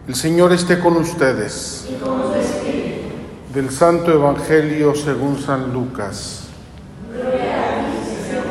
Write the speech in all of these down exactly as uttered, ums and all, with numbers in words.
El Señor esté con ustedes. Y con su espíritu. Del Santo Evangelio según San Lucas. Gloria a ti, Señor.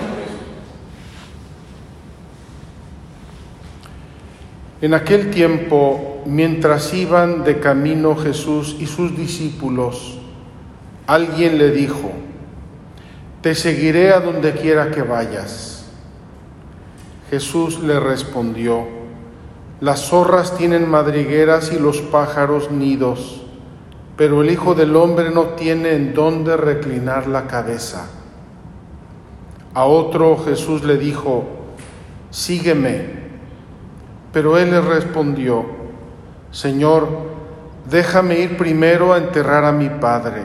En aquel tiempo, mientras iban de camino Jesús y sus discípulos, alguien le dijo: «Te seguiré a donde quiera que vayas». Jesús le respondió: «Las zorras tienen madrigueras y los pájaros nidos, pero el Hijo del Hombre no tiene en dónde reclinar la cabeza». A otro Jesús le dijo: «Sígueme». Pero él le respondió: «Señor, déjame ir primero a enterrar a mi padre».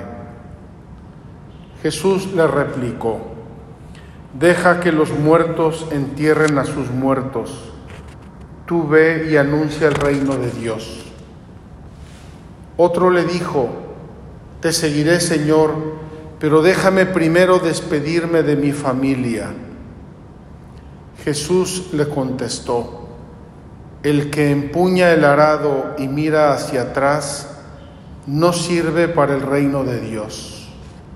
Jesús le replicó: «Deja que los muertos entierren a sus muertos. Tú ve y anuncia el reino de Dios». Otro le dijo: «Te seguiré, Señor, pero déjame primero despedirme de mi familia». Jesús le contestó: «El que empuña el arado y mira hacia atrás no sirve para el reino de Dios».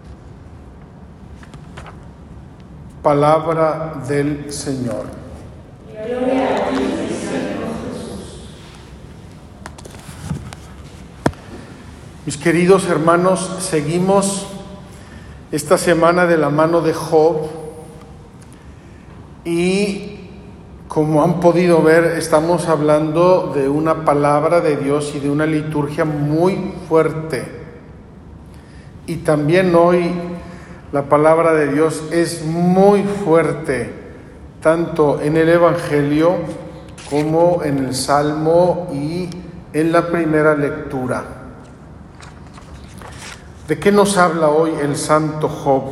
Palabra del Señor. Gloria a ti, Señor Jesús. Mis queridos hermanos, seguimos esta semana de la mano de Job y, como han podido ver, estamos hablando de una palabra de Dios y de una liturgia muy fuerte. Y también hoy la palabra de Dios es muy fuerte, tanto en el Evangelio como en el Salmo y en la primera lectura. ¿De qué nos habla hoy el Santo Job?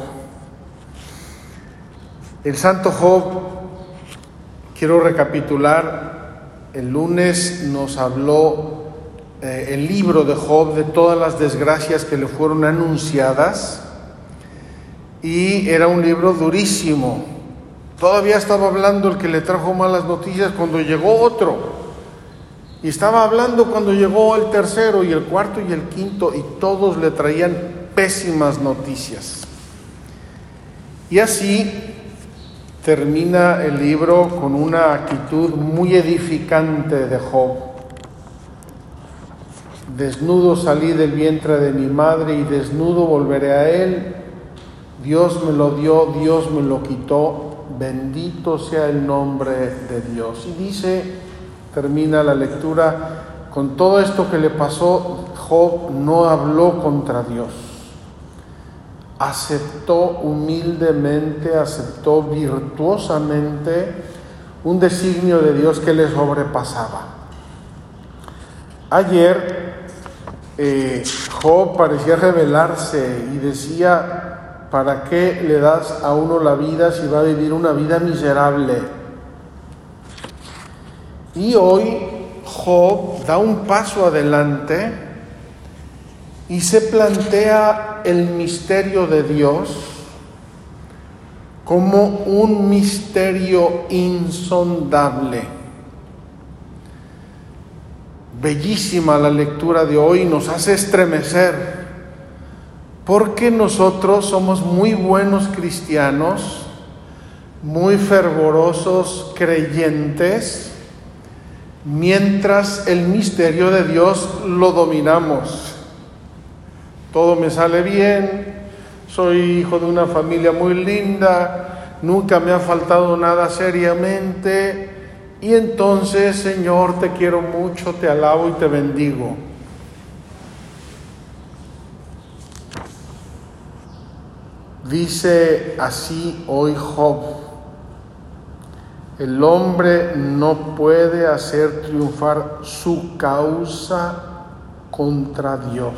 El Santo Job, quiero recapitular, el lunes nos habló eh, el libro de Job de todas las desgracias que le fueron anunciadas, y era un libro durísimo. Todavía estaba hablando el que le trajo malas noticias cuando llegó otro, y estaba hablando cuando llegó el tercero y el cuarto y el quinto, y todos le traían pésimas noticias. Y así termina el libro con una actitud muy edificante de Job. «Desnudo salí del vientre de mi madre y desnudo volveré a él. Dios me lo dio, Dios me lo quitó, bendito sea el nombre de Dios». Y dice, termina la lectura, con todo esto que le pasó, Job no habló contra Dios. Aceptó humildemente, aceptó virtuosamente un designio de Dios que le sobrepasaba. Ayer eh, Job parecía rebelarse y decía: ¿para qué le das a uno la vida si va a vivir una vida miserable? Y hoy Job da un paso adelante y se plantea el misterio de Dios como un misterio insondable. Bellísima la lectura de hoy, nos hace estremecer, porque nosotros somos muy buenos cristianos, muy fervorosos creyentes, mientras el misterio de Dios lo dominamos. Todo me sale bien, soy hijo de una familia muy linda, nunca me ha faltado nada seriamente, y entonces, Señor, te quiero mucho, te alabo y te bendigo. Dice así hoy Job: el hombre no puede hacer triunfar su causa contra Dios.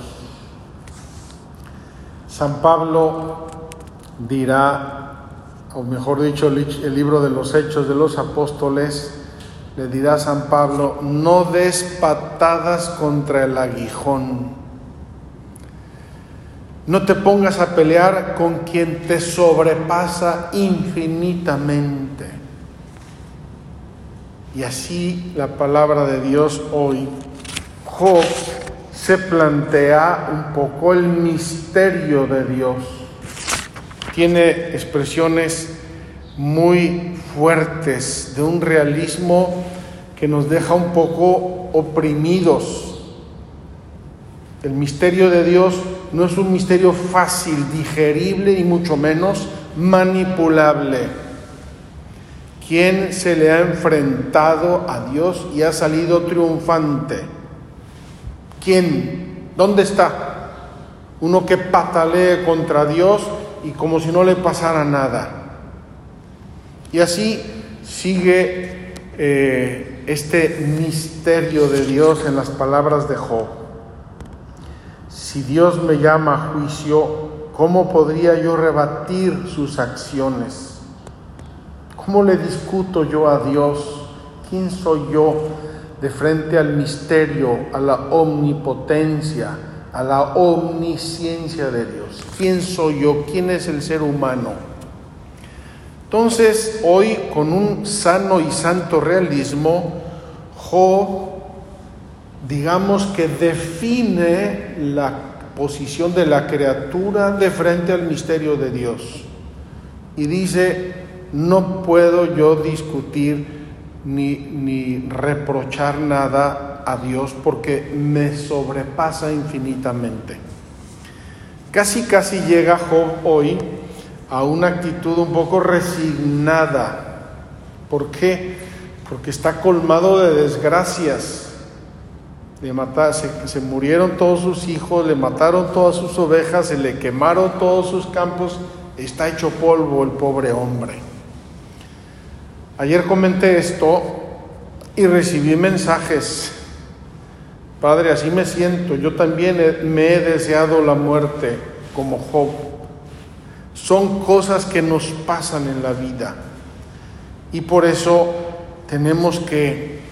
San Pablo dirá, o mejor dicho, el libro de los Hechos de los Apóstoles, le dirá a San Pablo: no des patadas contra el aguijón. No te pongas a pelear con quien te sobrepasa infinitamente. Y así la palabra de Dios hoy, Job se plantea un poco el misterio de Dios. Tiene expresiones muy fuertes de un realismo que nos deja un poco oprimidos. El misterio de Dios no es un misterio fácil, digerible y mucho menos manipulable. ¿Quién se le ha enfrentado a Dios y ha salido triunfante? ¿Quién? ¿Dónde está? Uno que patalee contra Dios y como si no le pasara nada. Y así sigue eh, este misterio de Dios en las palabras de Job. Si Dios me llama a juicio, ¿cómo podría yo rebatir sus acciones? ¿Cómo le discuto yo a Dios? ¿Quién soy yo de frente al misterio, a la omnipotencia, a la omnisciencia de Dios? ¿Quién soy yo? ¿Quién es el ser humano? Entonces, hoy, con un sano y santo realismo, Job, digamos que define la posición de la criatura de frente al misterio de Dios. Y dice, no puedo yo discutir ni, ni reprochar nada a Dios porque me sobrepasa infinitamente. Casi, casi llega Job hoy a una actitud un poco resignada. ¿Por qué? Porque está colmado de desgracias. Le mata, se, se murieron todos sus hijos, le mataron todas sus ovejas, se le quemaron todos sus campos, está hecho polvo el pobre hombre. Ayer comenté esto y recibí mensajes. Padre, así me siento, yo también he, me he deseado la muerte como Job. Son cosas que nos pasan en la vida y por eso tenemos que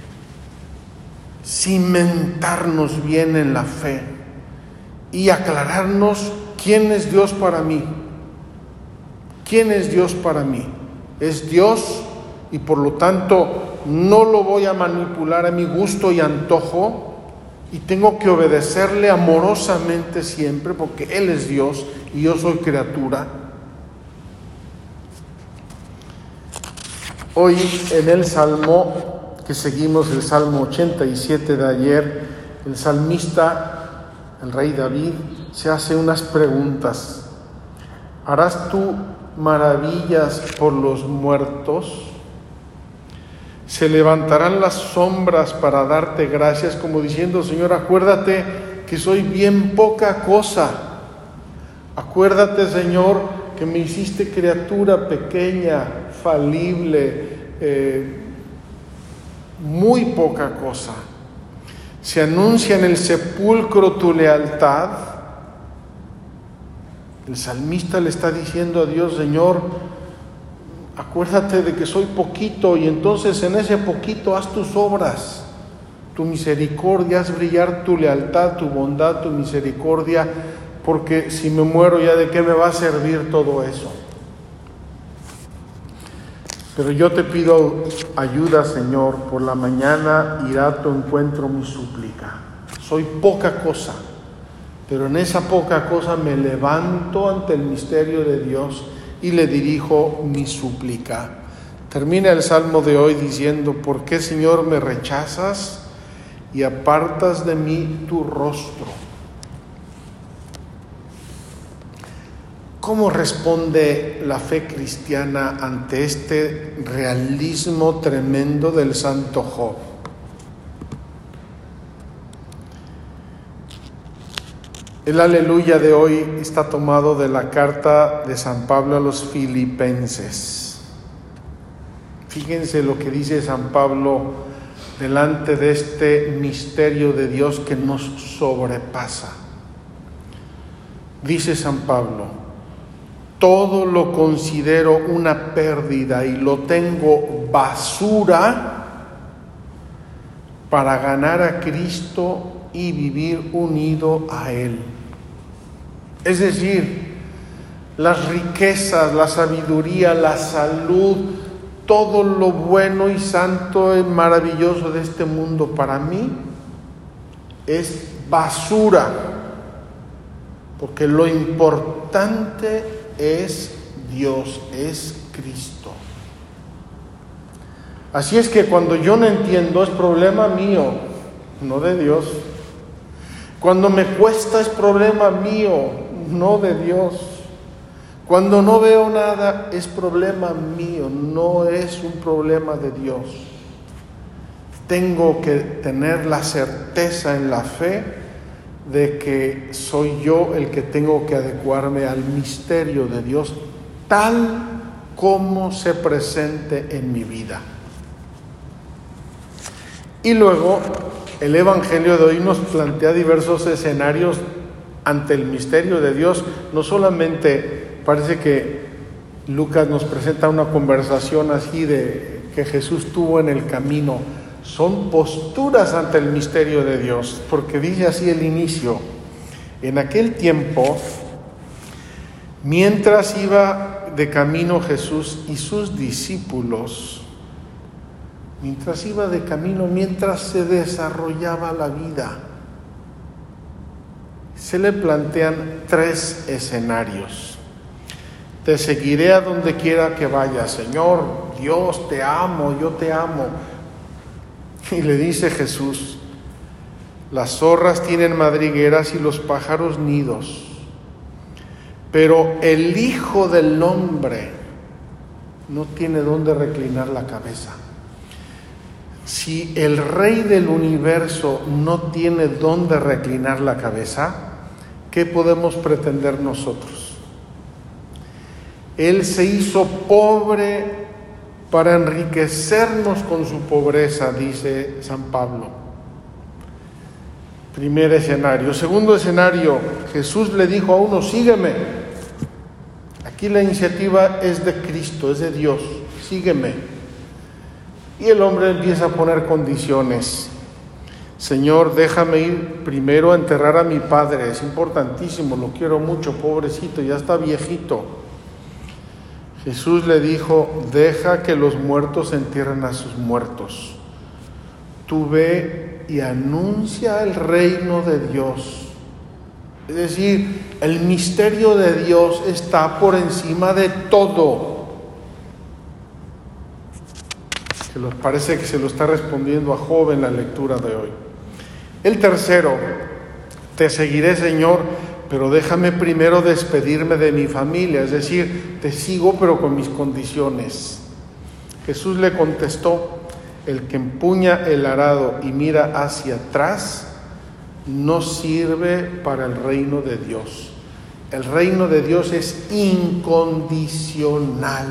cimentarnos bien en la fe y aclararnos quién es Dios para mí. ¿Quién es Dios para mí? Es Dios y por lo tanto no lo voy a manipular a mi gusto y antojo y tengo que obedecerle amorosamente siempre porque Él es Dios y yo soy criatura. Hoy en el Salmo que seguimos, el Salmo ochenta y siete de ayer, el salmista, el rey David, se hace unas preguntas. ¿Harás tú maravillas por los muertos? ¿Se levantarán las sombras para darte gracias? Como diciendo, Señor, acuérdate que soy bien poca cosa. Acuérdate, Señor, que me hiciste criatura pequeña, falible, eh, muy poca cosa. Se anuncia en el sepulcro tu lealtad. El salmista le está diciendo a Dios, Señor, acuérdate de que soy poquito y entonces en ese poquito haz tus obras, tu misericordia, haz brillar tu lealtad, tu bondad, tu misericordia, porque si me muero ya de qué me va a servir todo eso. Pero yo te pido ayuda, Señor, por la mañana irá a tu encuentro mi súplica. Soy poca cosa, pero en esa poca cosa me levanto ante el misterio de Dios y le dirijo mi súplica. Termina el salmo de hoy diciendo, ¿por qué, Señor, me rechazas y apartas de mí tu rostro? ¿Cómo responde la fe cristiana ante este realismo tremendo del santo Job? El aleluya de hoy está tomado de la carta de San Pablo a los Filipenses. Fíjense lo que dice San Pablo delante de este misterio de Dios que nos sobrepasa. Dice San Pablo, todo lo considero una pérdida y lo tengo basura para ganar a Cristo y vivir unido a Él. Es decir, las riquezas, la sabiduría, la salud, todo lo bueno y santo y maravilloso de este mundo para mí, es basura, porque lo importante es Dios, es Cristo. Así es que cuando yo no entiendo es problema mío, no de Dios. Cuando me cuesta es problema mío, no de Dios. Cuando no veo nada es problema mío, no es un problema de Dios. Tengo que tener la certeza en la fe de que soy yo el que tengo que adecuarme al misterio de Dios tal como se presente en mi vida. Y luego el Evangelio de hoy nos plantea diversos escenarios ante el misterio de Dios. No solamente parece que Lucas nos presenta una conversación así de que Jesús tuvo en el camino. Son posturas ante el misterio de Dios, porque dice así el inicio: en aquel tiempo, mientras iba de camino Jesús y sus discípulos, mientras iba de camino, mientras se desarrollaba la vida, se le plantean tres escenarios. Te seguiré a donde quiera que vayas, Señor, Dios, te amo, yo te amo. Y le dice Jesús: las zorras tienen madrigueras y los pájaros nidos, pero el Hijo del Hombre no tiene dónde reclinar la cabeza. Si el Rey del universo no tiene dónde reclinar la cabeza, ¿qué podemos pretender nosotros? Él se hizo pobre para enriquecernos con su pobreza, dice San Pablo. Primer escenario. Segundo escenario, Jesús le dijo a uno: sígueme. Aquí la iniciativa es de Cristo, es de Dios. Sígueme. Y el hombre empieza a poner condiciones. Señor, déjame ir primero a enterrar a mi padre. Es importantísimo, lo quiero mucho, pobrecito, ya está viejito. Jesús le dijo: deja que los muertos entierren a sus muertos. Tú ve y anuncia el reino de Dios. Es decir, el misterio de Dios está por encima de todo. Que nos parece que se lo está respondiendo a Job en la lectura de hoy. El tercero: te seguiré, Señor, pero déjame primero despedirme de mi familia, es decir, te sigo pero con mis condiciones. Jesús le contestó: el que empuña el arado y mira hacia atrás no sirve para el reino de Dios. El reino de Dios es incondicional,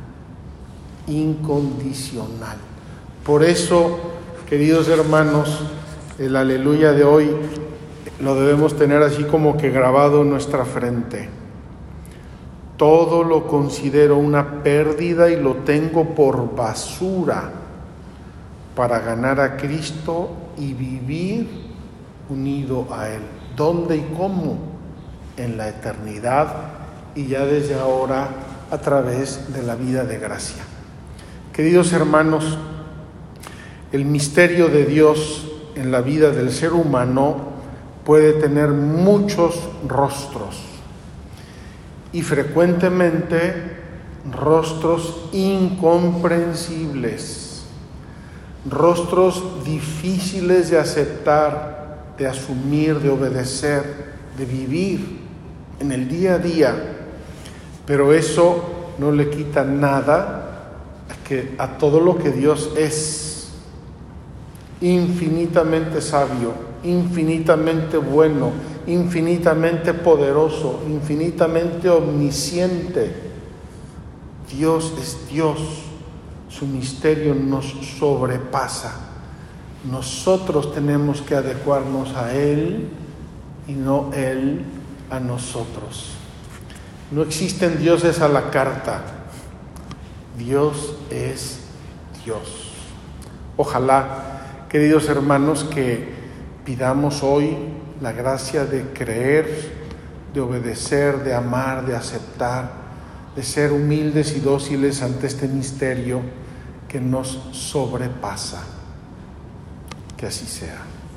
incondicional. Por eso, queridos hermanos, el aleluya de hoy lo debemos tener así como que grabado en nuestra frente. Todo lo considero una pérdida y lo tengo por basura para ganar a Cristo y vivir unido a Él. ¿Dónde y cómo? En la eternidad y ya desde ahora a través de la vida de gracia. Queridos hermanos, el misterio de Dios en la vida del ser humano puede tener muchos rostros y frecuentemente rostros incomprensibles, rostros difíciles de aceptar, de asumir, de obedecer, de vivir en el día a día, pero eso no le quita nada a, que, a todo lo que Dios es, infinitamente sabio, infinitamente bueno, infinitamente poderoso, infinitamente omnisciente. Dios es Dios, su misterio nos sobrepasa. Nosotros tenemos que adecuarnos a Él y no Él a nosotros. No existen dioses a la carta. Dios es Dios. Ojalá, queridos hermanos, que pidamos hoy la gracia de creer, de obedecer, de amar, de aceptar, de ser humildes y dóciles ante este misterio que nos sobrepasa. Que así sea.